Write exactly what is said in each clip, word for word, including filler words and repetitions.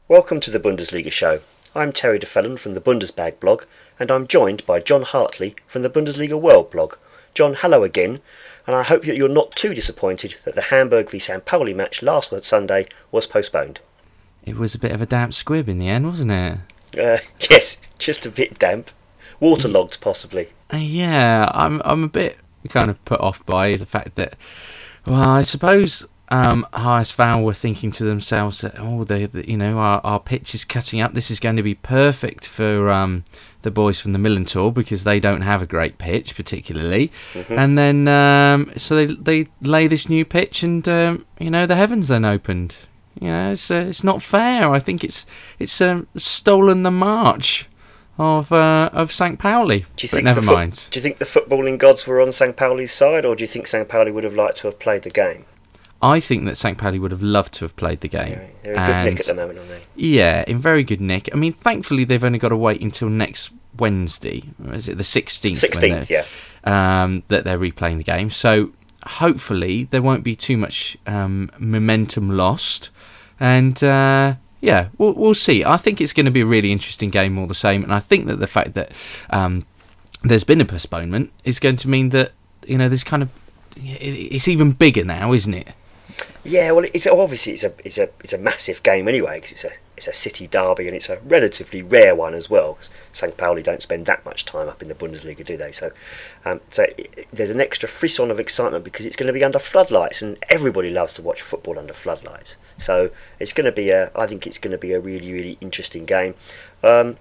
Welcome to the Bundesliga show. I'm Terry DeFellon from the Bundesbag blog, and I'm joined by John Hartley from the Bundesliga World blog. John, hello again, and I hope that you're not too disappointed that the Hamburg v Saint Pauli match last Sunday was postponed. It was a bit of a damp squib in the end, wasn't it? Uh, yes, just a bit damp. Waterlogged, possibly. Uh, yeah, I'm I'm a bit kind of put off by the fact that, well, I suppose um, H S V were thinking to themselves that, oh, they, the, you know, our, our pitch is cutting up. This is going to be perfect for um, the boys from the Millantor because they don't have a great pitch, particularly. Mm-hmm. And then, um, so they they lay this new pitch, and um, you know, the heavens then opened. You know, it's uh, it's not fair. I think it's it's um, stolen the march of uh, of Saint Pauli. Do you but think never fo- mind. Do you think the footballing gods were on Saint Pauli's side, or do you think Saint Pauli would have liked to have played the game? I think that Saint Pauli would have loved to have played the game. Yeah, they're in good and, nick at the moment, aren't they? Yeah, in very good nick. I mean, thankfully they've only got to wait until next Wednesday. Is it the sixteenth? sixteenth, yeah. Um, that they're replaying the game. So hopefully there won't be too much um, momentum lost. And uh, yeah, we'll, we'll see. I think it's going to be a really interesting game all the same. And I think that the fact that um, there's been a postponement is going to mean that, you know, there's kind of, it's even bigger now, isn't it? Yeah, well, it's obviously it's a it's a it's a massive game anyway, because it's a it's a city derby, and it's a relatively rare one as well. Because Saint Pauli don't spend that much time up in the Bundesliga, do they? So, um, so it, there's an extra frisson of excitement because it's going to be under floodlights, and everybody loves to watch football under floodlights. So it's going to be a I think it's going to be a really really interesting game. Um,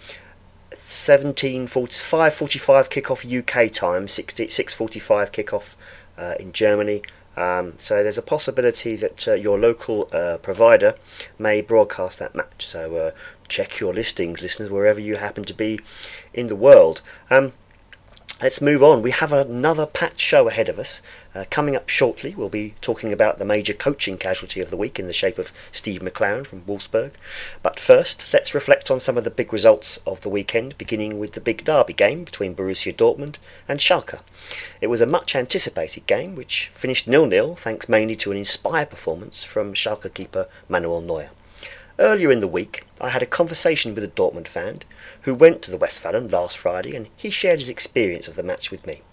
seventeen forty-five forty-five kickoff U K time, six forty-five kickoff uh, in Germany. Um, so there's a possibility that uh, your local uh, provider may broadcast that match. So uh, check your listings, listeners, wherever you happen to be in the world. Um, let's move on. We have another packed show ahead of us. Uh, coming up shortly, we'll be talking about the major coaching casualty of the week in the shape of Steve McLaren from Wolfsburg. But first, let's reflect on some of the big results of the weekend, beginning with the big derby game between Borussia Dortmund and Schalke. It was a much anticipated game, which finished nil nil, thanks mainly to an inspired performance from Schalke keeper Manuel Neuer. Earlier in the week, I had a conversation with a Dortmund fan who went to the Westfalen last Friday, and he shared his experience of the match with me.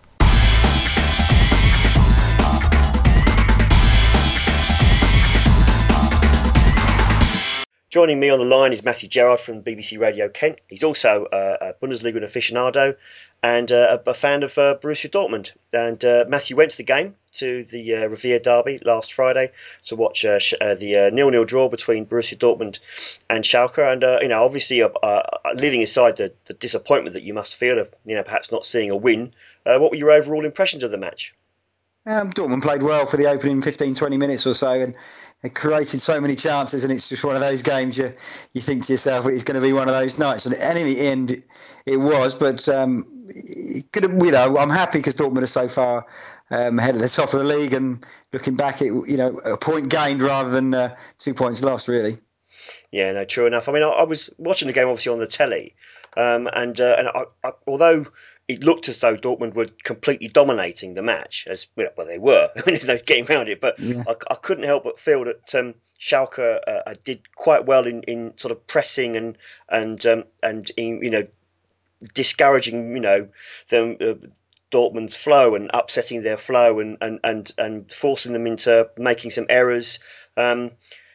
Joining me on the line is Matthew Gerrard from B B C Radio Kent. He's also uh, a Bundesliga aficionado and uh, a fan of uh, Borussia Dortmund. And uh, Matthew went to the game, to the uh, Revier Derby last Friday, to watch uh, sh- uh, the uh, nil nil draw between Borussia Dortmund and Schalke. And uh, you know, obviously, uh, uh, leaving aside the, the disappointment that you must feel of, you know, perhaps not seeing a win, uh, what were your overall impressions of the match? Um, Dortmund played well for the opening fifteen, twenty minutes or so, and it created so many chances, and it's just one of those games you you think to yourself it's going to be one of those nights, and, and in the end it, it was. But um, it could have, you know, I'm happy because Dortmund are so far um, ahead of the top of the league, and looking back, it you know a point gained rather than uh, two points lost, really. Yeah, no, true enough. I mean, I, I was watching the game obviously on the telly, um, and uh, and I, I, although it looked as though Dortmund were completely dominating the match, as well they were. I mean, there's no getting around it. But yeah. I, I couldn't help but feel that um, Schalke uh, did quite well in, in sort of pressing and and um, and in, you know discouraging you know them uh, Dortmund's flow and upsetting their flow and, and, and, and forcing them into making some errors. Um,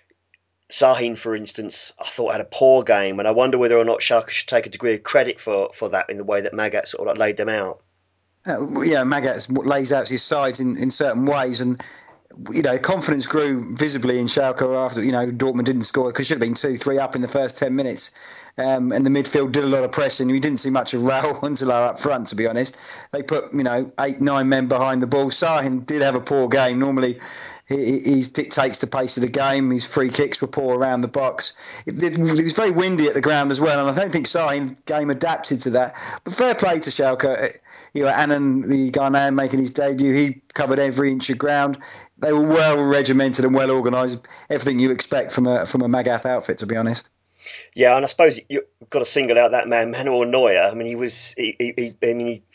Sahin, for instance, I thought had a poor game, and I wonder whether or not Schalke should take a degree of credit for, for that in the way that Magath sort of like laid them out. Uh, yeah, Magath lays out his sides in, in certain ways, and you know confidence grew visibly in Schalke after you know Dortmund didn't score because it should have been two, three up in the first ten minutes, um, and the midfield did a lot of pressing. We didn't see much of Raul until they were up front. To be honest, they put you know eight, nine men behind the ball. Sahin did have a poor game. Normally, He, he dictates the pace of the game. His free kicks were poor around the box. It, it, it was very windy at the ground as well, and I don't think Sahin game adapted to that. But fair play to Schalke. You know, Annan, the Ghanaian, making his debut, he covered every inch of ground. They were well regimented and well organised. Everything you expect from a from a Magath outfit, to be honest. Yeah, and I suppose you've got to single out that man, Manuel Neuer. I mean, he was. He, he, I mean, he.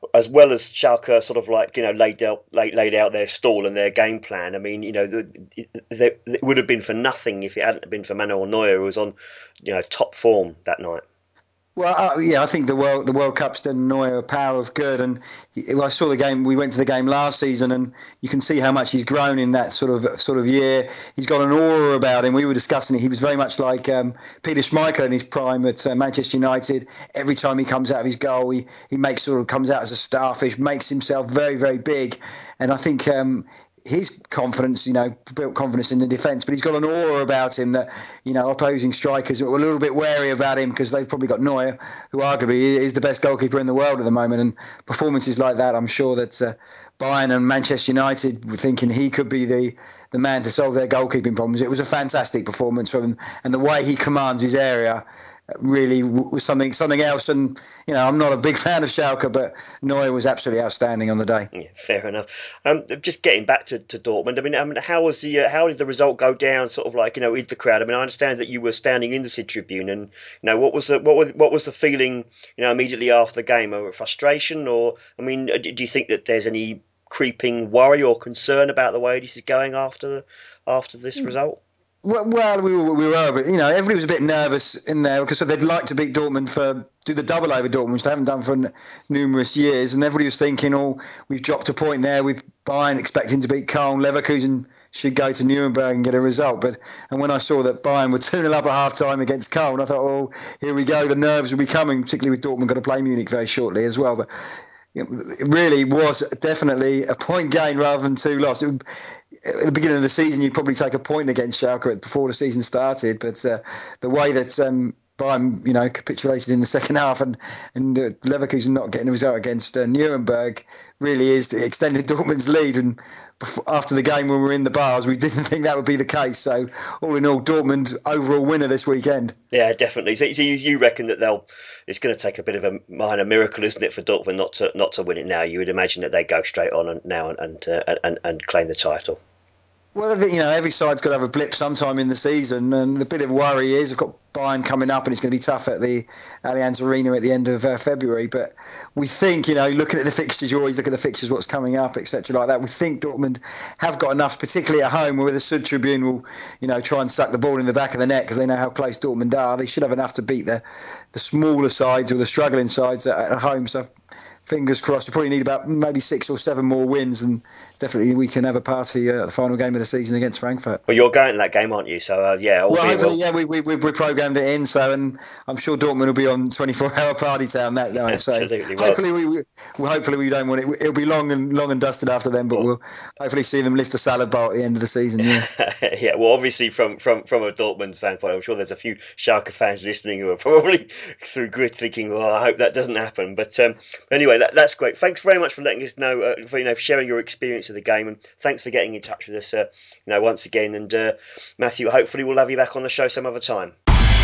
as well as Schalke sort of like, you know, laid out laid, laid out their stall and their game plan. I mean, you know, the, the, it would have been for nothing if it hadn't been for Manuel Neuer, who was on, you know, top form that night. Well, uh, yeah, I think the World the World Cup's done Neuer a power of good, and I saw the game. We went to the game last season, and you can see how much he's grown in that sort of sort of year. He's got an aura about him. We were discussing it. He was very much like um, Peter Schmeichel in his prime at uh, Manchester United. Every time he comes out of his goal, he he makes sort of comes out as a starfish, makes himself very very big, and I think. Um, His confidence, you know, built confidence in the defence, but he's got an aura about him that, you know, opposing strikers are a little bit wary about him because they've probably got Neuer, who arguably is the best goalkeeper in the world at the moment. And performances like that, I'm sure that uh, Bayern and Manchester United were thinking he could be the, the man to solve their goalkeeping problems. It was a fantastic performance from him, and the way he commands his area really was something something else. And you know, I'm not a big fan of Schalke, but Neuer was absolutely outstanding on the day. Yeah, fair enough. Um, just getting back to, to Dortmund. I mean, I mean, how was the uh, how did the result go down? Sort of like, you know, with the crowd. I mean, I understand that you were standing in the Sid Tribune, and you know, what was the what was what was the feeling? You know, immediately after the game, or frustration, or I mean, do you think that there's any creeping worry or concern about the way this is going after after this mm. result? Well, well, we were, we were, but you know, everybody was a bit nervous in there because they'd like to beat Dortmund for do the double over Dortmund, which they haven't done for n- numerous years, and everybody was thinking, "Oh, we've dropped a point there with Bayern expecting to beat Köln. Leverkusen should go to Nuremberg and get a result." But and when I saw that Bayern were two nil up at half time against Köln, I thought, "Oh, here we go. The nerves will be coming." Particularly with Dortmund got to play Munich very shortly as well, but. It really was definitely a point gain rather than two loss. It, at the beginning of the season, you'd probably take a point against Schalke before the season started, but uh, the way that um, Bayern, you know, capitulated in the second half and and uh, Leverkusen not getting a result against uh, Nuremberg really is extended Dortmund's lead. And before, after the game when we were in the bars, we didn't think that would be the case. So all in all, Dortmund overall winner this weekend. Yeah, definitely. So, so you, you reckon that they'll? It's going to take a bit of a minor miracle, isn't it, for Dortmund not to not to win it now? You would imagine that they go straight on and now and and, uh, and and claim the title. Well, you know, every side's got to have a blip sometime in the season, and the bit of worry is they've got Bayern coming up, and it's going to be tough at the Allianz Arena at the end of uh, February. But we think, you know, looking at the fixtures, you always look at the fixtures, what's coming up, et cetera, like that. We think Dortmund have got enough, particularly at home, where the Sud Tribune will, you know, try and suck the ball in the back of the net because they know how close Dortmund are. They should have enough to beat the the smaller sides or the struggling sides at, at home. So. Fingers crossed. We probably need about maybe six or seven more wins, and definitely we can have a party uh, at the final game of the season against Frankfurt. Well, you're going to that game, aren't you? So uh, yeah. Well, hopefully, yeah, we we we programmed it in. So, and I'm sure Dortmund will be on twenty-four hour party town that night. So Absolutely. hopefully we, we well, hopefully we don't want it. It'll be long and long and dusted after then, but well, we'll hopefully see them lift a salad bar at the end of the season. Yes. Yeah. Well, obviously from from from a Dortmund fan point, I'm sure there's a few Schalke fans listening who are probably through grit thinking, "Well, I hope that doesn't happen." But um, anyway, that that's great. Thanks very much for letting us know, uh, for you know, for sharing your experience of the game, and thanks for getting in touch with us, uh, you know, once again. And uh, Matthew, hopefully we'll have you back on the show some other time.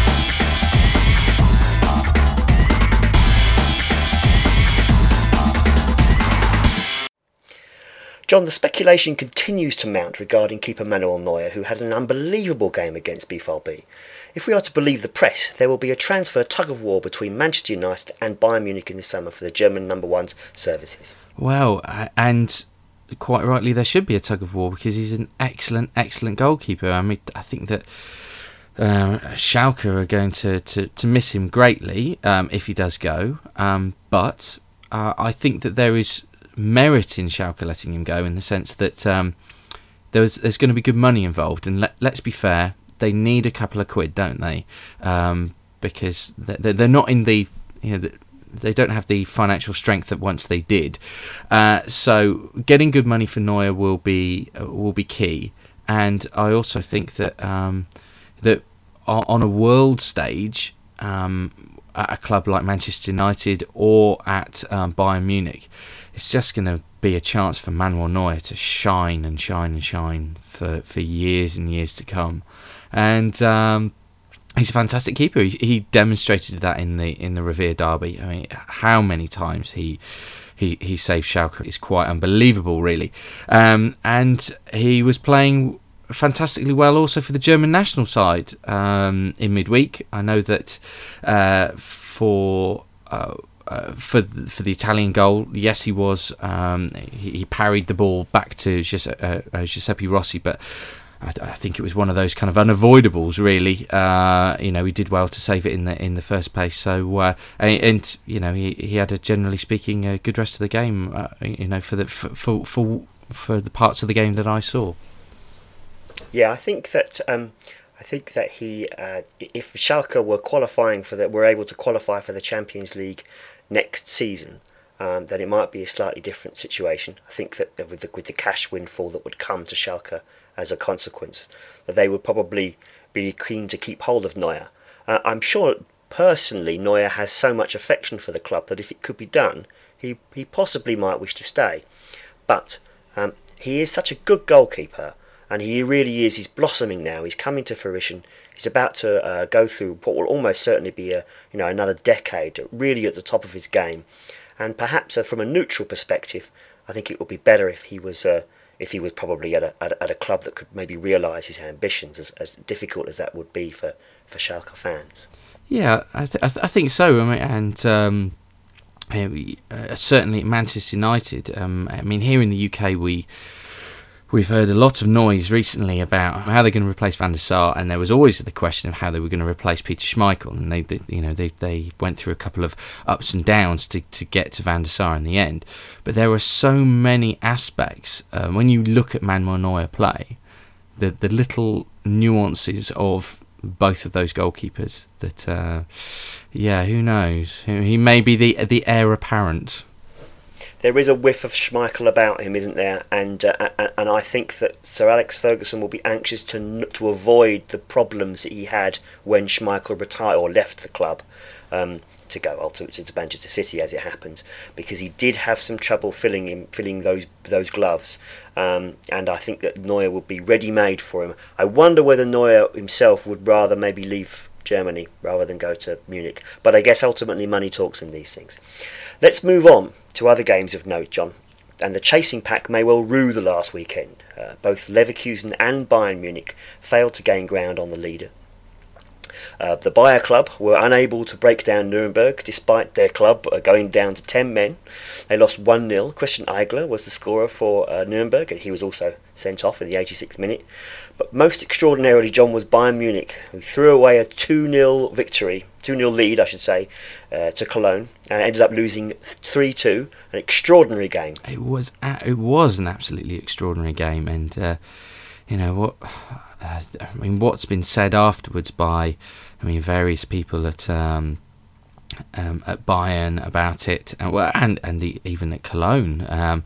John, the speculation continues to mount regarding keeper Manuel Neuer, who had an unbelievable game against B V B. If we are to believe the press, there will be a transfer tug-of-war between Manchester United and Bayern Munich in the summer for the German number one's services. Well, and quite rightly there should be a tug-of-war because he's an excellent, excellent goalkeeper. I mean, I think that um, Schalke are going to, to, to miss him greatly um, if he does go. Um, but uh, I think that there is merit in Schalke letting him go in the sense that um, there's, there's going to be good money involved. And let, let's be fair, they need a couple of quid, don't they? Um, because they're, they're not in the, you know, the, they don't have the financial strength that once they did. Uh, so getting good money for Neuer will be uh, will be key. And I also think that um, that on a world stage, um, at a club like Manchester United or at um, Bayern Munich, it's just going to be a chance for Manuel Neuer to shine and shine and shine for, for years and years to come. And um, he's a fantastic keeper. He, he demonstrated that in the in the Revier derby. I mean, how many times he he he saved Schalke is quite unbelievable, really. Um, and he was playing fantastically well also for the German national side um, in midweek. I know that uh, for uh, uh, for the, for the Italian goal, yes, he was. Um, he, he parried the ball back to Giuseppe, uh, uh, Giuseppe Rossi, but I, I think it was one of those kind of unavoidables. Really, uh, you know, he did well to save it in the in the first place. So, uh, and, and you know, he, he had a generally speaking a good rest of the game. Uh, you know, for the for, for for for the parts of the game that I saw. Yeah, I think that. Um I think that he, uh, if Schalke were qualifying for that, were able to qualify for the Champions League next season, um, then it might be a slightly different situation. I think that with the, with the cash windfall that would come to Schalke as a consequence, that they would probably be keen to keep hold of Neuer. Uh, I'm sure personally Neuer has so much affection for the club that if it could be done, he he possibly might wish to stay. But um, he is such a good goalkeeper. And he really is. He's blossoming now. He's coming to fruition. He's about to uh, go through what will almost certainly be a you know another decade, really at the top of his game. And perhaps uh, from a neutral perspective, I think it would be better if he was uh, if he was probably at a, at a at a club that could maybe realise his ambitions, as, as difficult as that would be for, for Schalke fans. Yeah, I, th- I, th- I think so. I mean, and um, uh, certainly at Manchester United. Um, I mean, here in the U K, we. We've heard a lot of noise recently about how they're going to replace Van der Sar, and there was always the question of how they were going to replace Peter Schmeichel, and they, they you know, they they went through a couple of ups and downs to, to get to Van der Sar in the end. But there were so many aspects uh, when you look at Manuel Neuer play, the the little nuances of both of those goalkeepers. That uh, yeah, who knows? He may be the the heir apparent. There is a whiff of Schmeichel about him, isn't there? And uh, and I think that Sir Alex Ferguson will be anxious to to avoid the problems that he had when Schmeichel retired or left the club um, to go ultimately to Manchester City, as it happens, because he did have some trouble filling him filling those those gloves. Um, and I think that Neuer would be ready-made for him. I wonder whether Neuer himself would rather maybe leave Germany rather than go to Munich. But I guess ultimately money talks in these things. Let's move on to other games of note, John. And the chasing pack may well rue the last weekend. Uh, both Leverkusen and Bayern Munich failed to gain ground on the leader. Uh, the Bayer club were unable to break down Nuremberg despite their club uh, going down to ten men. They lost one nil. Christian Eigler was the scorer for uh, Nuremberg, and he was also sent off in the eighty-sixth minute. But most extraordinarily, John, was Bayern Munich, who threw away a two nil victory, two nil lead, I should say, uh, to Cologne, and ended up losing three two. An extraordinary game. It was a- it was an absolutely extraordinary game, and uh, you know what? Uh, I mean, what's been said afterwards by, I mean, various people at um, um, at Bayern about it, and well, and and even at Cologne, um,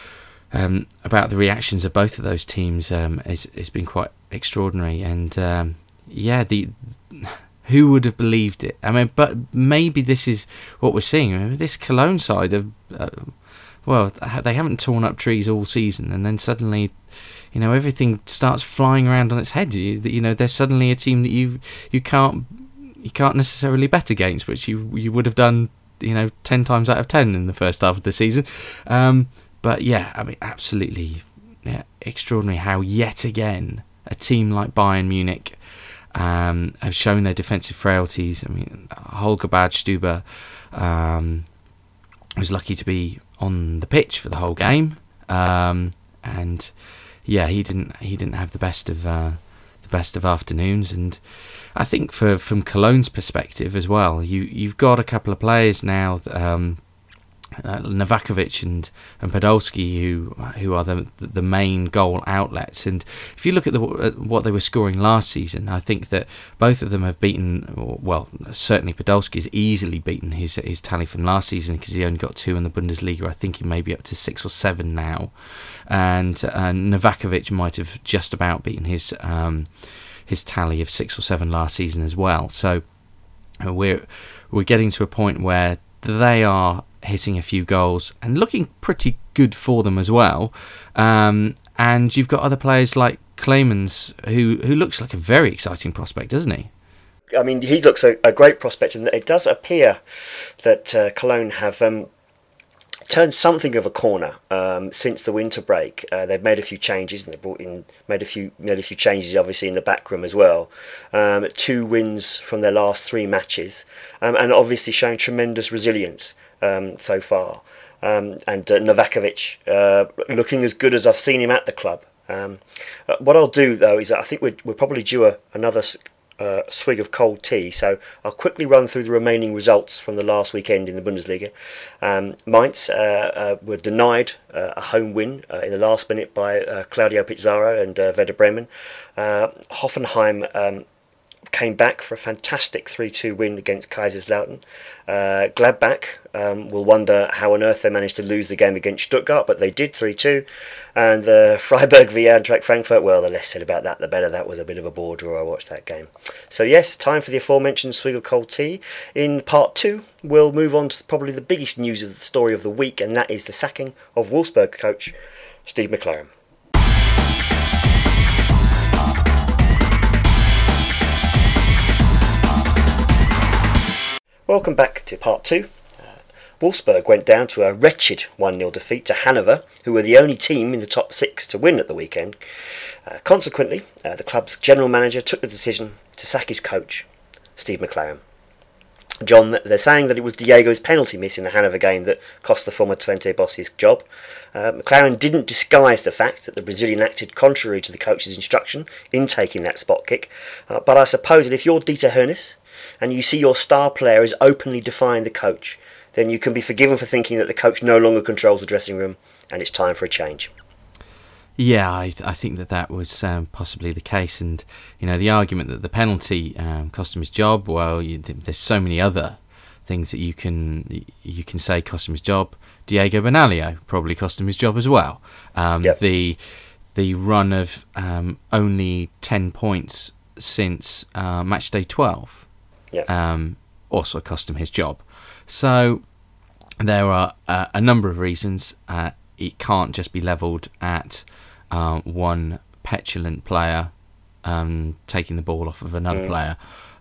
um, about the reactions of both of those teams, um, is has been quite extraordinary. And um, yeah, the who would have believed it? I mean, but maybe this is what we're seeing. I mean, this Cologne side of, uh, well, they haven't torn up trees all season, and then suddenly, you know, everything starts flying around on its head. You, you know, they're suddenly a team that you you can't you can't necessarily bet against, which you you would have done, you know, ten times out of ten in the first half of the season. Um, but yeah, I mean, absolutely, yeah, extraordinary how yet again a team like Bayern Munich um, have shown their defensive frailties. I mean, Holger Badstuber um, was lucky to be on the pitch for the whole game, um, and yeah, he didn't he didn't have the best of uh, the best of afternoons. And I think for from Cologne's perspective as well, you you've got a couple of players now, um, uh, Novakovic and and Podolski, who who are the the main goal outlets. And if you look at the at what they were scoring last season, I think that both of them have beaten. Well, certainly Podolski has easily beaten his his tally from last season, because he only got two in the Bundesliga. I think he may be up to six or seven now, and uh, Novakovic might have just about beaten his um, his tally of six or seven last season as well. So uh, we're we're getting to a point where they are hitting a few goals and looking pretty good for them as well. Um, and you've got other players like Clemens, who who looks like a very exciting prospect, doesn't he? I mean, he looks a, a great prospect, and it does appear that uh, Cologne have um, turned something of a corner um, since the winter break. Uh, they've made a few changes, and they brought in made a few made a few changes, obviously in the back room as well. Um, two wins from their last three matches, um, and obviously showing tremendous resilience. um, so far. Um, and uh, Novakovic uh, looking as good as I've seen him at the club. Um, uh, what I'll do though is I think we're, we're probably due a, another uh, swig of cold tea, so I'll quickly run through the remaining results from the last weekend in the Bundesliga. Um, Mainz uh, uh, were denied uh, a home win uh, in the last minute by uh, Claudio Pizarro and uh, Werder Bremen. Uh, Hoffenheim um, came back for a fantastic three two win against Kaiserslautern. Uh, Gladbach um, will wonder how on earth they managed to lose the game against Stuttgart, but they did three two. And uh, Freiburg v Eintracht Frankfurt, well, the less said about that, the better. That was a bit of a bore draw. I watched that game. So yes, time for the aforementioned swig of cold tea. In part two, we'll move on to probably the biggest news of the story of the week, and that is the sacking of Wolfsburg coach Steve McClaren. Welcome back to part two. Uh, Wolfsburg went down to a wretched one nil defeat to Hanover, who were the only team in the top six to win at the weekend. Uh, consequently, uh, the club's general manager took the decision to sack his coach, Steve McClaren. John, they're saying that it was Diego's penalty miss in the Hanover game that cost the former Twente boss his job. Uh, McClaren didn't disguise the fact that the Brazilian acted contrary to the coach's instruction in taking that spot kick. Uh, but I suppose that if you're Dieter Hoeneß, and you see your star player is openly defying the coach, then you can be forgiven for thinking that the coach no longer controls the dressing room and it's time for a change. Yeah, I, th- I think that that was um, possibly the case, and you know the argument that the penalty um, cost him his job. Well, you, there's so many other things that you can you can say cost him his job. Diego Benaglio probably cost him his job as well. Um, yep. The the run of um, only ten points since uh, match day twelve. Yep. Um, also cost him his job. So there are uh, a number of reasons. Uh, it can't just be levelled at uh, one petulant player um, taking the ball off of another mm. player.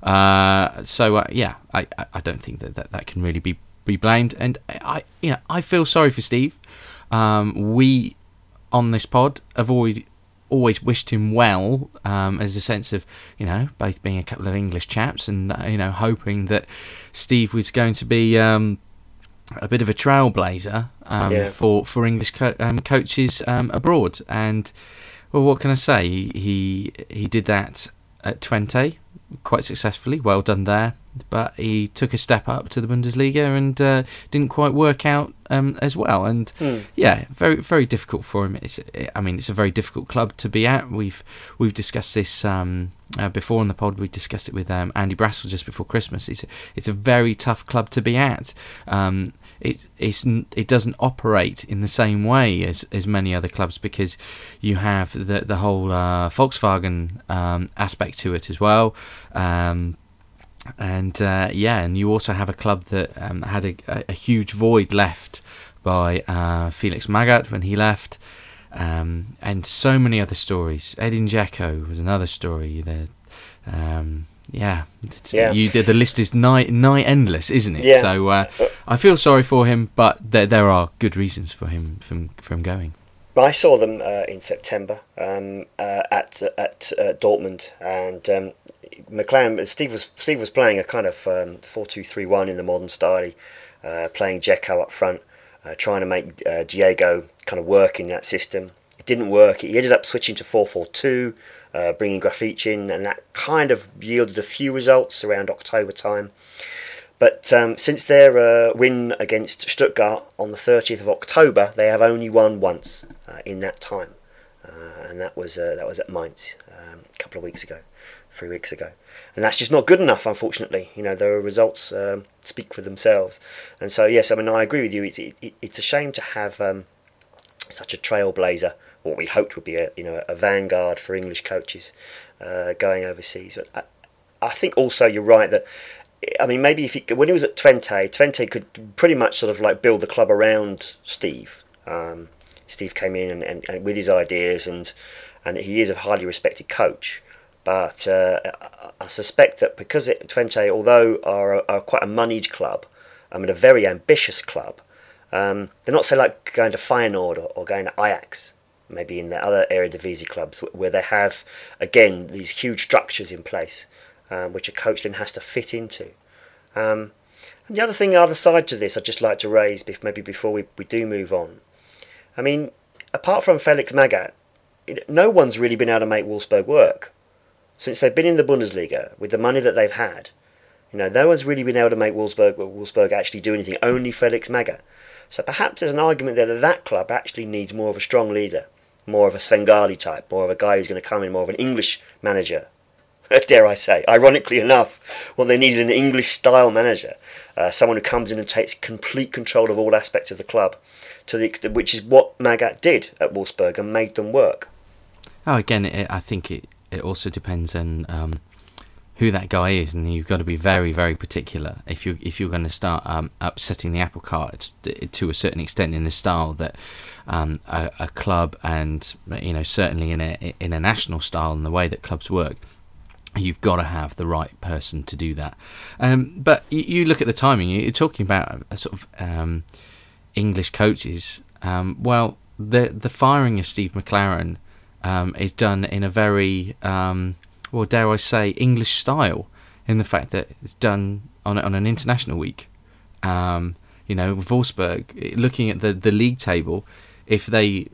Uh, so uh, yeah, I, I don't think that, that that can really be, be blamed. And I you know I feel sorry for Steve. Um, we on this pod have always. always wished him well, um, as a sense of, you know, both being a couple of English chaps and, uh, you know, hoping that Steve was going to be um, a bit of a trailblazer um, yeah. for, for English co- um, coaches um, abroad. And, well, what can I say? He, he, he did that at Twente quite successfully. Well done there. But he took a step up to the Bundesliga and uh, didn't quite work out um, as well. And mm. yeah, very very difficult for him. It's, I mean, it's a very difficult club to be at. We've we've discussed this um, uh, before on the pod. We discussed it with um, Andy Brassel just before Christmas. It's a, it's a very tough club to be at. Um, it it's it doesn't operate in the same way as, as many other clubs because you have the the whole uh, Volkswagen um, aspect to it as well. Um, And uh, yeah, and you also have a club that um, had a, a, a huge void left by uh, Felix Magath when he left, um, and so many other stories. Edin Dzeko was another story. The, um, yeah, yeah. You, the, the list is nigh, nigh endless, isn't it? Yeah. So uh, I feel sorry for him, but there there are good reasons for him from from going. I saw them uh, in September um, uh, at at uh, Dortmund, and um, McClaren. Steve was Steve was playing a kind of um, four two three one in the modern style, uh, playing Dzeko up front, uh, trying to make uh, Diego kind of work in that system. It didn't work. He ended up switching to four four two, uh, bringing Grafich in, and that kind of yielded a few results around October time. But um, since their uh, win against Stuttgart on the thirtieth of October, they have only won once uh, in that time, uh, and that was uh, that was at Mainz um, a couple of weeks ago, three weeks ago, and that's just not good enough. Unfortunately, you know, their results um, speak for themselves, and so yes, I mean I agree with you. It's it, it's a shame to have um, such a trailblazer, what we hoped would be a you know a vanguard for English coaches uh, going overseas. But I, I think also you're right that. I mean, maybe if he, when he was at Twente, Twente could pretty much sort of like build the club around Steve. Um, Steve came in and, and, and with his ideas, and and he is a highly respected coach. But uh, I suspect that because it, Twente, although are, are quite a moneyed club, I mean a very ambitious club, um, they're not so like going to Feyenoord or, or going to Ajax, maybe in the other Eredivisie clubs where they have again these huge structures in place. Um, which a coach then has to fit into. Um, And the other thing, the other side to this, I'd just like to raise, maybe before we, we do move on. I mean, apart from Felix Magath, no one's really been able to make Wolfsburg work. Since they've been in the Bundesliga, with the money that they've had, you know, no one's really been able to make Wolfsburg, Wolfsburg actually do anything, only Felix Magath. So perhaps there's an argument there that that club actually needs more of a strong leader, more of a Svengali type, more of a guy who's going to come in, more of an English manager. Dare I say, ironically enough, what they need is an English-style manager, uh, someone who comes in and takes complete control of all aspects of the club, to the extent, which is what Magath did at Wolfsburg and made them work. Oh, again, it, I think it, it also depends on um, who that guy is, and you've got to be very, very particular if you if you're going to start um, upsetting the apple cart to a certain extent in the style that um, a, a club, and you know certainly in a in a national style and the way that clubs work. You've got to have the right person to do that. Um, but you, you look at the timing. You're talking about a, a sort of um, English coaches. Um, well, the the firing of Steve McClaren um, is done in a very, um, well, dare I say, English style. In the fact that it's done on on an international week. Um, you know, Wolfsburg, looking at the the league table, if they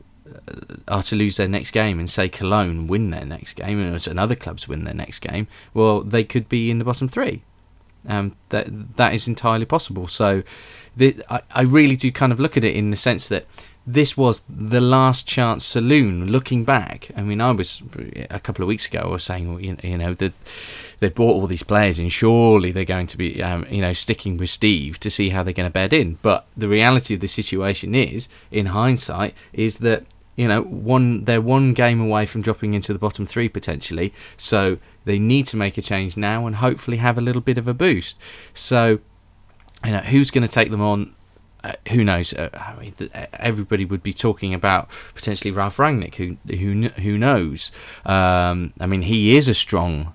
are to lose their next game and say Cologne win their next game and other clubs win their next game, well, they could be in the bottom three. Um, that that is entirely possible. So the, I, I really do kind of look at it in the sense that this was the last chance saloon. Looking back, I mean, I was a couple of weeks ago, I was saying, well, you, you know, that they've bought all these players and surely they're going to be, um, you know, sticking with Steve to see how they're going to bed in. But the reality of the situation is, in hindsight, is that you know, one they're one game away from dropping into the bottom three potentially, so they need to make a change now and hopefully have a little bit of a boost. So, you know, who's going to take them on? Uh, who knows? Uh, I mean, th- everybody would be talking about potentially Ralf Rangnick. Who who who knows? Um, I mean, he is a strong,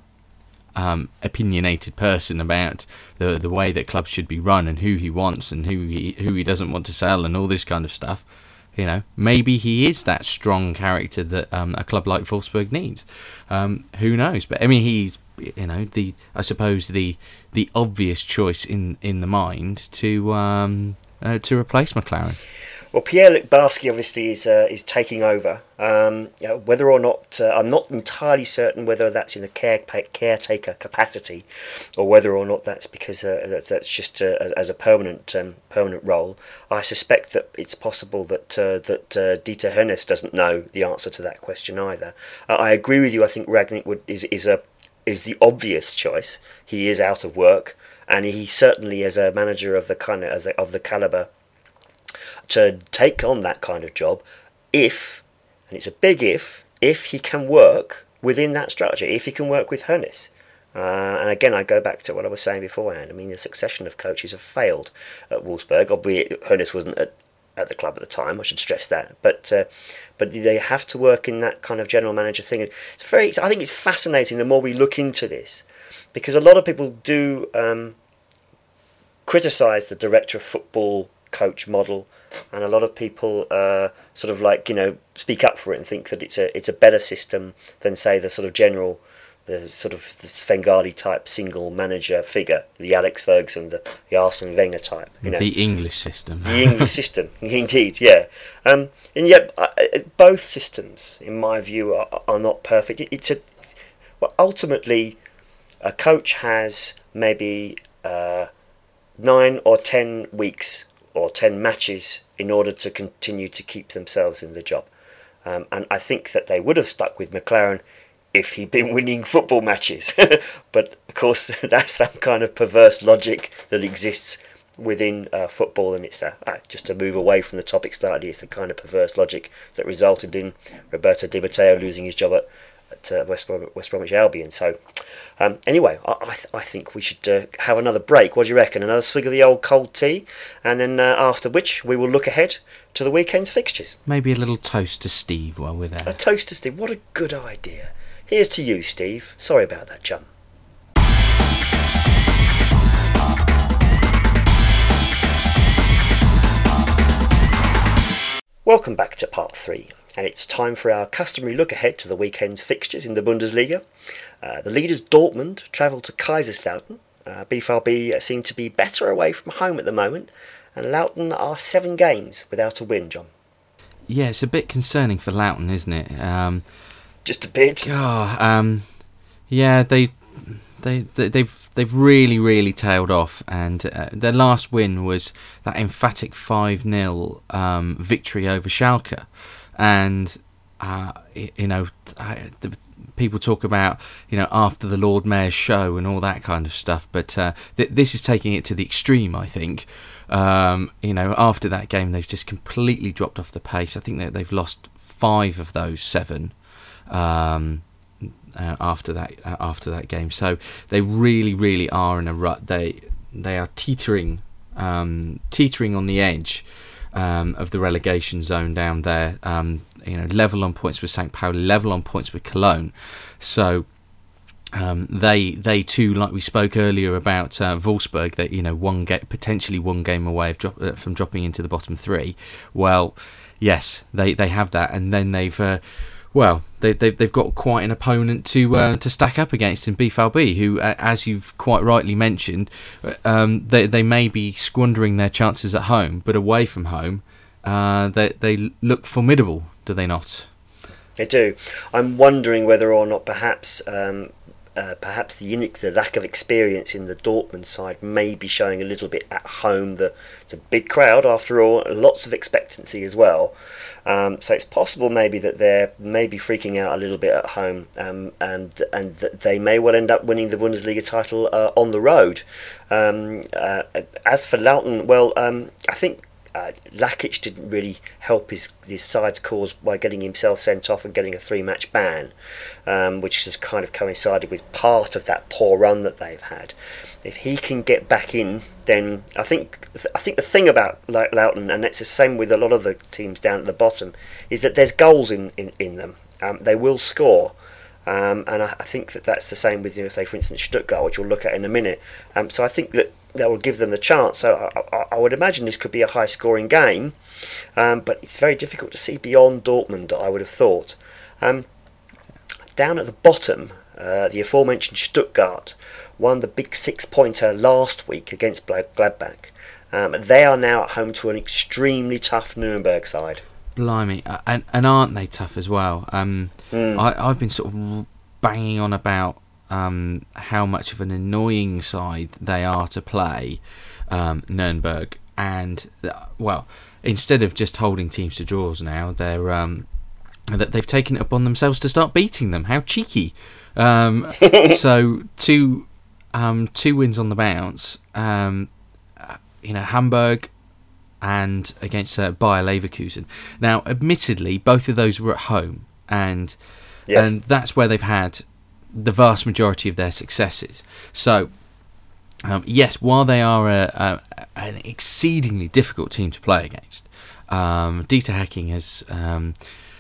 um, opinionated person about the the way that clubs should be run and who he wants and who he who he doesn't want to sell and all this kind of stuff. You know, maybe he is that strong character that um, a club like Wolfsburg needs. Um, who knows? But I mean, he's, you know, the I suppose the the obvious choice in, in the mind to um, uh, to replace McClaren. Well, Pierre-Luc Barski obviously is uh, is taking over. Um, you know, whether or not uh, I'm not entirely certain whether that's in a care caretaker capacity, or whether or not that's because uh, that's, that's just uh, as a permanent um, permanent role. I suspect that it's possible that uh, that uh, Dieter Hoeneß doesn't know the answer to that question either. Uh, I agree with you. I think Rangnick would is is a is the obvious choice. He is out of work, and he certainly, as a manager of the kind of as a, of the caliber, to take on that kind of job, if, and it's a big if, if he can work within that structure, if he can work with Hoeneß. Uh, and again, I go back to what I was saying beforehand. I mean, the succession of coaches have failed at Wolfsburg, albeit Hoeneß wasn't at, at the club at the time, I should stress that. But uh, but they have to work in that kind of general manager thing. It's very, I think it's fascinating the more we look into this, because a lot of people do um, criticise the director of football coach model, and a lot of people uh, sort of like, you know, speak up for it and think that it's a it's a better system than, say, the sort of general, the sort of the Svengali type single manager figure, the Alex Ferguson, the, the Arsene Wenger type. You know, the English system. The English system, indeed, yeah. Um, and yet, uh, both systems, in my view, are, are not perfect. It, it's a well, ultimately, a coach has maybe uh, nine or ten weeks or ten matches in order to continue to keep themselves in the job. Um, and I think that they would have stuck with McClaren if he'd been winning football matches. But, of course, that's some kind of perverse logic that exists within uh, football. And it's uh, uh, just to move away from the topic slightly, it's the kind of perverse logic that resulted in Roberto Di Matteo losing his job at at uh, West, Brom- West Bromwich Albion. So um, anyway, I, I, th- I think we should uh, have another break. What do you reckon? Another swig of the old cold tea, and then uh, after which we will look ahead to the weekend's fixtures. Maybe a little toast to Steve while we're there. A toast to Steve. What a good idea. Here's to you, Steve. Sorry about that, chum. Welcome back to part three. And it's time for our customary look ahead to the weekend's fixtures in the Bundesliga. Uh, the leaders Dortmund travel to Kaiserslautern Uh, B F R B seem to be better away from home at the moment, and Loughton are seven games without a win, John. Yeah, it's a bit concerning for Loughton, isn't it? Um, Just a bit. Oh, um, yeah, they, they, they, they've they've really, really tailed off, and uh, their last win was that emphatic five nil um, victory over Schalke, and uh, you know, I, the, people talk about, you know, after the Lord Mayor's show and all that kind of stuff, but uh, th- this is taking it to the extreme, I think. Um, you know, after that game, they've just completely dropped off the pace. I think that they've lost five of those seven um, uh, after that uh, after that game. So they really, really are in a rut. They they are teetering um, teetering on the edge um, of the relegation zone down there. Um, you know, level on points with Saint Pauli, level on points with Cologne. So. Um, they they too, like we spoke earlier about uh, Wolfsburg, that you know one ga- potentially one game away of drop, uh, from dropping into the bottom three. Well, yes, they, they have that, and then they've uh, well they they've, they've got quite an opponent to uh, to stack up against in B F L B, who, uh, as you've quite rightly mentioned, um, they they may be squandering their chances at home, but away from home, uh, they they look formidable, do they not? They do. I'm wondering whether or not perhaps. Um, Uh, perhaps the, the lack of experience in the Dortmund side may be showing a little bit at home. The, it's a big crowd after all, lots of expectancy as well. Um, so it's possible maybe that they're maybe freaking out a little bit at home, um, and and that they may well end up winning the Bundesliga title uh, on the road. Um, uh, as for Loughton, well, um, I think Uh, Lakic didn't really help his his side's cause by getting himself sent off and getting a three-match ban, um, which has kind of coincided with part of that poor run that they've had. If he can get back in, then I think I think the thing about Loughton, and it's the same with a lot of the teams down at the bottom, is that there's goals in, in, in them. Um, they will score. Um, and I, I think that that's the same with, you know, say, for instance, Stuttgart, which we'll look at in a minute. Um, so I think that that will give them the chance. So I, I, I would imagine this could be a high-scoring game, um, but it's very difficult to see beyond Dortmund, I would have thought. Um, down at the bottom, uh, the aforementioned Stuttgart won the big six-pointer last week against Gladbach. Um, they are now at home to an extremely tough Nuremberg side. Blimey, uh, and and aren't they tough as well? Um, mm. I I've been sort of banging on about um how much of an annoying side they are to play, um, Nuremberg, and uh, well, instead of just holding teams to draws now, they're um that they've taken it upon themselves to start beating them. How cheeky! Um, so two um two wins on the bounce. Um, you know, Hamburg. And against uh, Bayer Leverkusen. Now, admittedly, both of those were at home, and yes. and that's where they've had the vast majority of their successes. So, um, yes, while they are a, a, an exceedingly difficult team to play against, um, Dieter Hecking has um,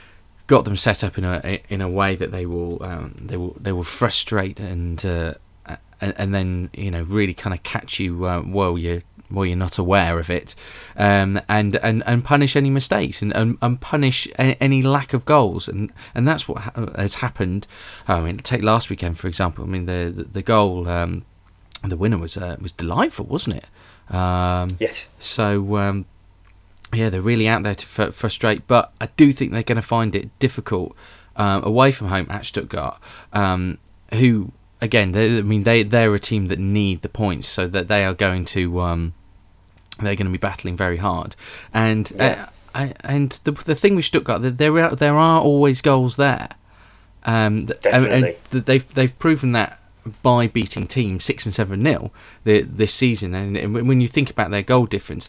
got them set up in a in a way that they will um, they will they will frustrate and uh, and, and then you know really kind of catch you uh, while you. Well, you're not aware of it, um, and, and and punish any mistakes and, and, and punish any, any lack of goals, and, and that's what ha- has happened. I mean, take last weekend for example. I mean, the the, the goal, um, the winner was uh, was delightful, wasn't it? Um, yes. So um, yeah, they're really out there to f- frustrate, but I do think they're going to find it difficult um, away from home at Stuttgart, um, who. Again, I mean, they they're a team that need the points, so that they are going to um, they're going to be battling very hard. And yeah. uh, and the the thing with Stuttgart, there are there are always goals there. Um, Definitely, and they've they've proven that by beating teams six and seven nil this season. And when you think about their goal difference,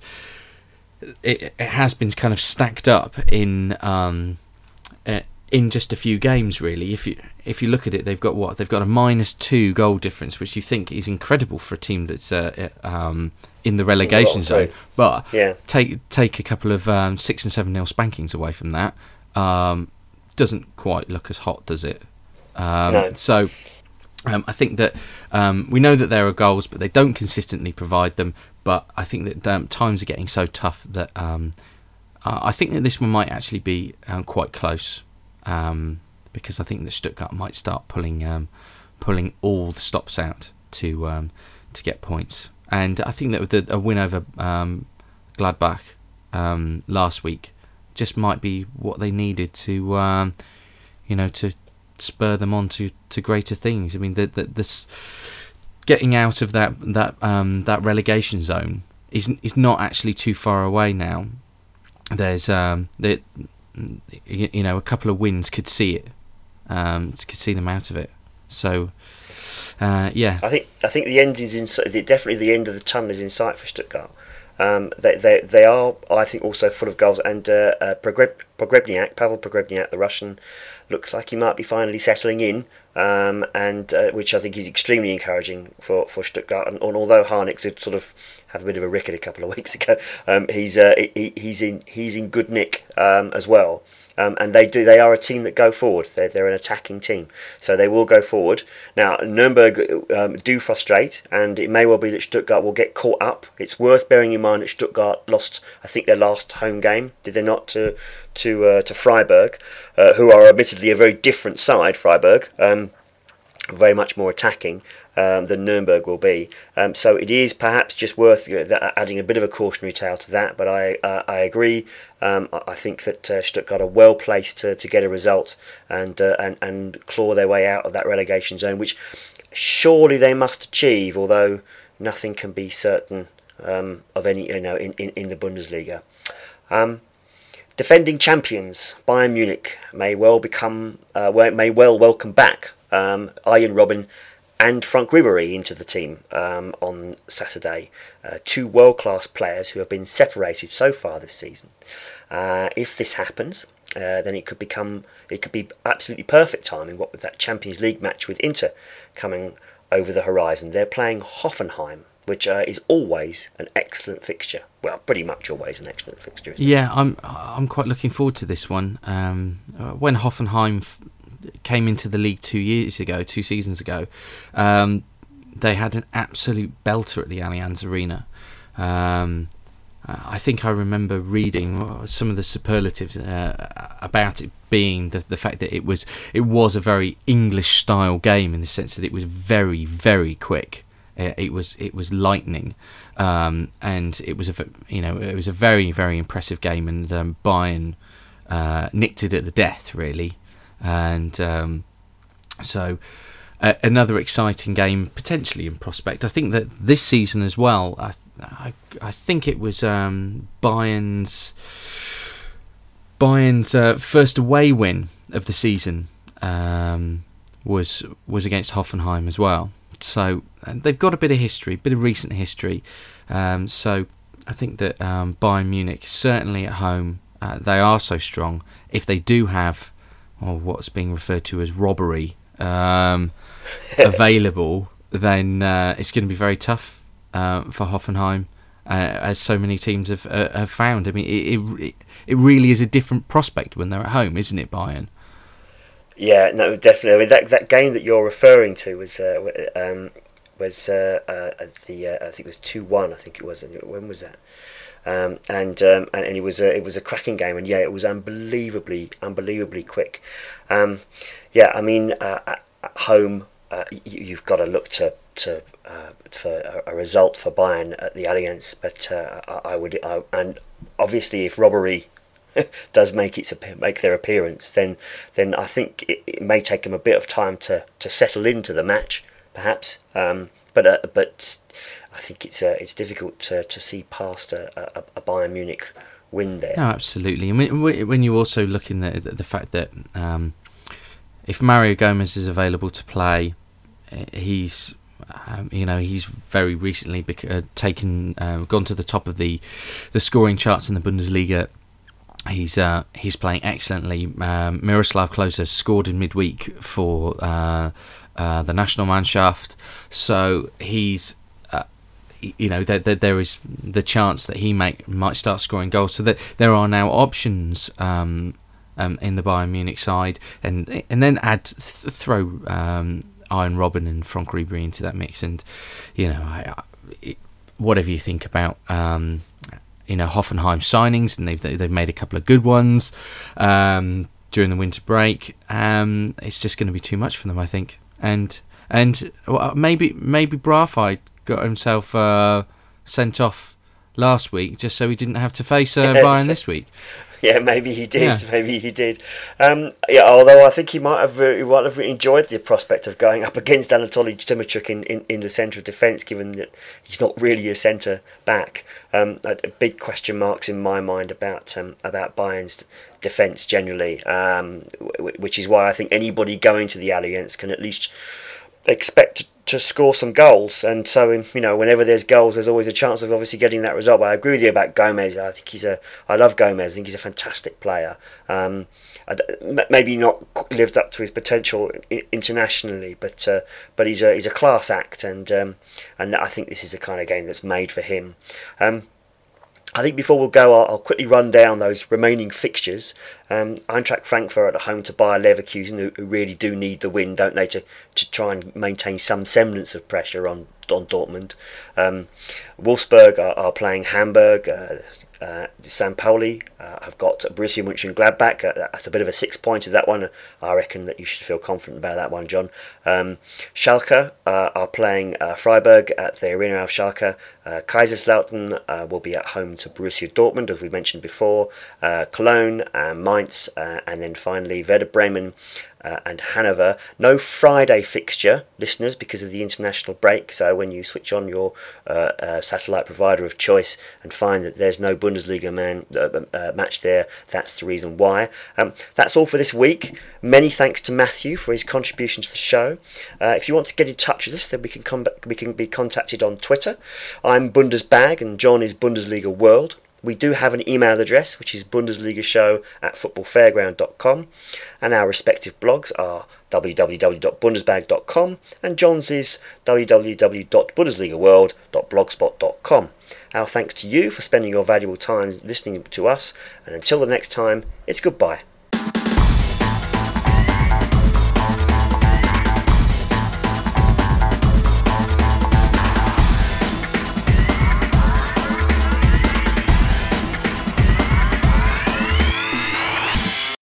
it, it has been kind of stacked up in. Um, uh, in just a few games, really. If you if you look at it, they've got what they've got a minus two goal difference, which you think is incredible for a team that's uh, um, in the relegation zone. But yeah. take take a couple of um, six and seven nil spankings away from that, um, doesn't quite look as hot, does it? Um, no. So um, I think that um, we know that there are goals, but they don't consistently provide them. But I think that um, times are getting so tough that um, I think that this one might actually be um, quite close. Um, because I think that Stuttgart might start pulling um, pulling all the stops out to um, to get points. And I think that with the, a win over um, Gladbach um, last week just might be what they needed to, um, you know, to spur them on to, to greater things. I mean, the, the, this getting out of that that um, that relegation zone is is not actually too far away now. There's um, the, you know, a couple of wins could see it, um, could see them out of it. So. Uh, yeah, I think I think the end is in definitely the end of the tunnel is in sight for Stuttgart. Um, they they they are, I think, also full of goals. And uh, uh, Pogrebniak, Pavel Pogrebniak, the Russian, looks like he might be finally settling in, um, and uh, which I think is extremely encouraging for, for Stuttgart. And, and although Harnik did sort of have a bit of a ricket a couple of weeks ago, um, he's uh, he, he's in he's in good nick um, as well. Um, and they do. They are a team that go forward. They're, they're an attacking team, so they will go forward. Now, Nuremberg um, do frustrate, and it may well be that Stuttgart will get caught up. It's worth bearing in mind that Stuttgart lost, I think, their last home game. Did they not to to uh, to Freiburg, uh, who are admittedly a very different side. Freiburg, um, very much more attacking um, than Nuremberg will be. Um, so it is perhaps just worth adding a bit of a cautionary tale to that. But I uh, I agree. Um, I think that uh, Stuttgart are well placed to, to get a result and, uh, and and claw their way out of that relegation zone, which surely they must achieve. Although nothing can be certain um, of any, you know, in, in, in the Bundesliga. Um, defending champions Bayern Munich may well become uh, may well welcome back um, Arjen Robben and Frank Ribery into the team um, on Saturday. Uh, two world-class players who have been separated so far this season. Uh, if this happens, uh, then it could become it could be absolutely perfect timing. What with that Champions League match with Inter coming over the horizon, they're playing Hoffenheim, which uh, is always an excellent fixture. Well, pretty much always an excellent fixture. Isn't yeah, it? I'm I'm quite looking forward to this one. Um, when Hoffenheim f- came into the league two years ago, two seasons ago, um, they had an absolute belter at the Allianz Arena. Um, I think I remember reading some of the superlatives uh, about it being the the fact that it was it was a very English style game in the sense that it was very very quick. Uh, it was it was lightning, um, and it was a you know it was a very very impressive game, and um, Bayern uh, nicked it at the death really, and um, so. Uh, another exciting game potentially in prospect. I think that this season as well. I I, I think it was um, Bayern's Bayern's uh, first away win of the season um, was was against Hoffenheim as well. So and they've got a bit of history, a bit of recent history. Um, so I think that um, Bayern Munich certainly at home uh, they are so strong. If they do have well, what's being referred to as robbery. Um, available, then uh, it's going to be very tough uh, for Hoffenheim, uh, as so many teams have uh, have found. I mean, it, it it really is a different prospect when they're at home, isn't it, Bayern? Yeah, no, definitely. I mean, that that game that you're referring to was uh, um, was uh, uh, the uh, I think it was two one. I think it was. When was that? Um, and, um, and and it was a it was a cracking game, and yeah, it was unbelievably unbelievably quick. Um, yeah, I mean, uh, at, at home, uh, you, you've got to look to to uh, for a, a result for Bayern at the Allianz, but uh, I, I would I, and obviously if robbery does make its make their appearance, then then I think it, it may take them a bit of time to, to settle into the match, perhaps. Um, but uh, but. I think it's uh, it's difficult to to see past a, a, a Bayern Munich win there. No, absolutely. I mean, when you also look in the the fact that um, if Mario Gomez is available to play, he's um, you know he's very recently bec- uh, taken uh, gone to the top of the the scoring charts in the Bundesliga. He's uh, he's playing excellently. Um, Miroslav Klose scored in midweek for uh, uh, the Nationalmannschaft, so he's. You know, there, there there is the chance that he may might start scoring goals. So that there are now options um, um, in the Bayern Munich side, and and then add th- throw um, Arjen Robben and Frank Ribery into that mix. And you know, I, I, it, whatever you think about um, you know Hoffenheim signings, and they've they've made a couple of good ones um, during the winter break. Um, it's just going to be too much for them, I think. And and well, maybe maybe Braithwaite got himself uh, sent off last week just so he didn't have to face uh, Yes. Bayern this week. Yeah, maybe he did. Yeah. Maybe he did. Um, yeah, although I think he might have really, might have really enjoyed the prospect of going up against Anatoly Timochuk in, in, in the centre of defence, given that he's not really a centre back. Um, uh, big question marks in my mind about um, about Bayern's defence generally, um, w- which is why I think anybody going to the Allianz can at least expect to score some goals, and so you know whenever there's goals there's always a chance of obviously getting that result. But I agree with you about Gomez. I think he's a I love Gomez. I think he's a fantastic player. Um, maybe not lived up to his potential internationally, but uh, but he's a he's a class act, and um, and I think this is the kind of game that's made for him. Um, I think before we'll go, I'll, I'll quickly run down those remaining fixtures. Um, Eintracht Frankfurt at home to Bayer Leverkusen, who, who really do need the win, don't they, to, to try and maintain some semblance of pressure on, on Dortmund. Um, Wolfsburg are, are playing Hamburg. Uh, Uh, San Pauli uh, have got Borussia Mönchengladbach. Uh, that's a bit of a six-pointer, that one. I reckon that you should feel confident about that one, John. Um, Schalke uh, are playing uh, Freiburg at the Arena of Schalke. Uh, Kaiserslautern uh, will be at home to Borussia Dortmund, as we mentioned before. Uh, Cologne, uh, Mainz, uh, and then finally Werder Bremen Uh, and Hanover. No Friday fixture, listeners, because of the international break. So when you switch on your uh, uh, satellite provider of choice and find that there's no Bundesliga man uh, uh, match there, that's the reason why. Um, that's all for this week. Many thanks to Matthew for his contribution to the show. Uh, if you want to get in touch with us, then we can come back, we can be contacted on Twitter. I'm Bundesbag and John is Bundesliga World. We do have an email address, which is bundesligashow at footballfairground dot com, and our respective blogs are w w w dot bundesbag dot com and John's is w w w dot bundesligaworld dot blogspot dot com. Our thanks to you for spending your valuable time listening to us, and until the next time, it's goodbye.